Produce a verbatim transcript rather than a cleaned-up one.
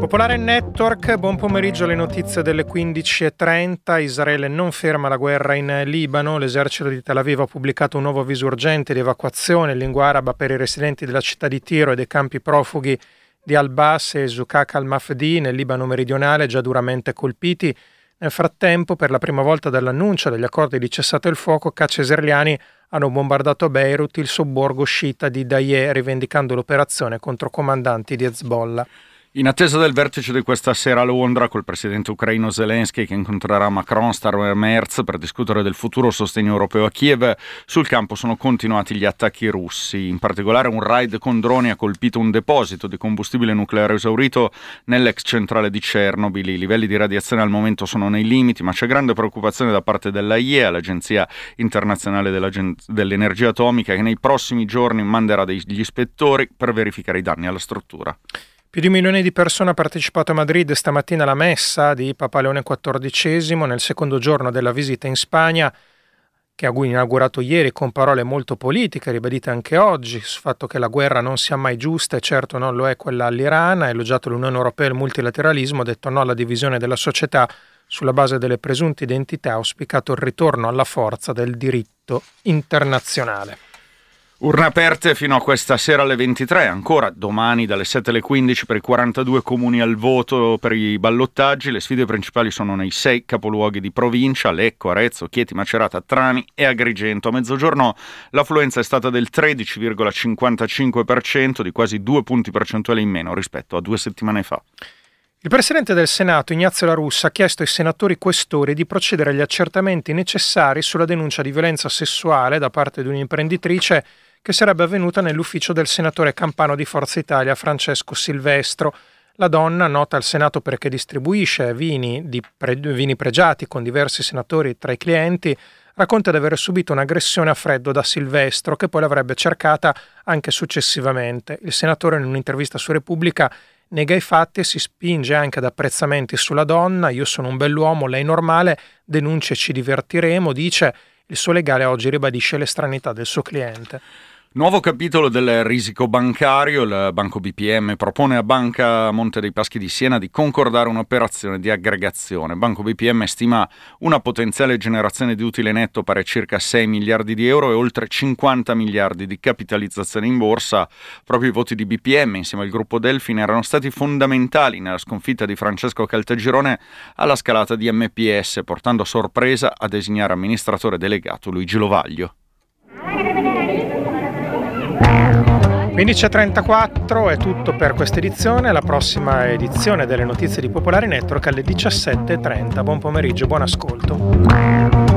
Popolare Network, buon pomeriggio, alle notizie delle quindici e trenta. Israele non ferma la guerra in Libano. L'esercito di Tel Aviv ha pubblicato un nuovo avviso urgente di evacuazione in lingua araba per i residenti della città di Tiro e dei campi profughi di Al-Bas e Zuqaq al-Mafdi nel Libano meridionale, già duramente colpiti. Nel frattempo, per la prima volta dall'annuncio degli accordi di cessato il fuoco, caccia israeliani hanno bombardato a Beirut il sobborgo sciita di Daiyeh, rivendicando l'operazione contro comandanti di Hezbollah. In attesa del vertice di questa sera a Londra col presidente ucraino Zelensky, che incontrerà Macron, Starmer e Merz per discutere del futuro sostegno europeo a Kiev, sul campo sono continuati gli attacchi russi. In particolare un raid con droni ha colpito un deposito di combustibile nucleare esaurito nell'ex centrale di Chernobyl. I livelli di radiazione al momento sono nei limiti, ma c'è grande preoccupazione da parte dell'A I E A, l'Agenzia Internazionale dell'Energia Atomica, che nei prossimi giorni manderà degli ispettori per verificare i danni alla struttura. Più di un milione di persone ha partecipato a Madrid stamattina alla messa di Papa Leone quattordicesimo nel secondo giorno della visita in Spagna, che ha inaugurato ieri con parole molto politiche, ribadite anche oggi, sul fatto che la guerra non sia mai giusta e certo non lo è quella all'Iran. Ha elogiato l'Unione Europea e il multilateralismo, ha detto no alla divisione della società sulla base delle presunte identità, ha auspicato il ritorno alla forza del diritto internazionale. Urne aperte fino a questa sera alle ventitré, ancora domani dalle sette alle quindici per i quarantadue comuni al voto per i ballottaggi. Le sfide principali sono nei sei capoluoghi di provincia: Lecco, Arezzo, Chieti, Macerata, Trani e Agrigento. A mezzogiorno l'affluenza è stata del tredici virgola cinquantacinque per cento, di quasi due punti percentuali in meno rispetto a due settimane fa. Il Presidente del Senato, Ignazio La Russa, ha chiesto ai senatori questori di procedere agli accertamenti necessari sulla denuncia di violenza sessuale da parte di un'imprenditrice che sarebbe avvenuta nell'ufficio del senatore campano di Forza Italia Francesco Silvestro. La donna, nota al Senato perché distribuisce vini, di pre- vini pregiati con diversi senatori tra i clienti, racconta di aver subito un'aggressione a freddo da Silvestro, che poi l'avrebbe cercata anche successivamente. Il senatore, in un'intervista su Repubblica, nega i fatti e si spinge anche ad apprezzamenti sulla donna. Io sono un bell'uomo, lei normale, denunce e ci divertiremo, dice. Il suo legale oggi ribadisce l'estraneità del suo cliente. Nuovo capitolo del risico bancario. Il Banco B P M propone a Banca Monte dei Paschi di Siena di concordare un'operazione di aggregazione. Banco B P M stima una potenziale generazione di utile netto pari a circa sei miliardi di euro e oltre cinquanta miliardi di capitalizzazione in borsa. Proprio i voti di B P M insieme al gruppo Delfin erano stati fondamentali nella sconfitta di Francesco Caltagirone alla scalata di M P S, portando a sorpresa a designare amministratore delegato Luigi Lovaglio. quindici e trentaquattro è tutto per questa edizione. La prossima edizione delle notizie di Popolare Network alle diciassette e trenta. Buon pomeriggio, buon ascolto.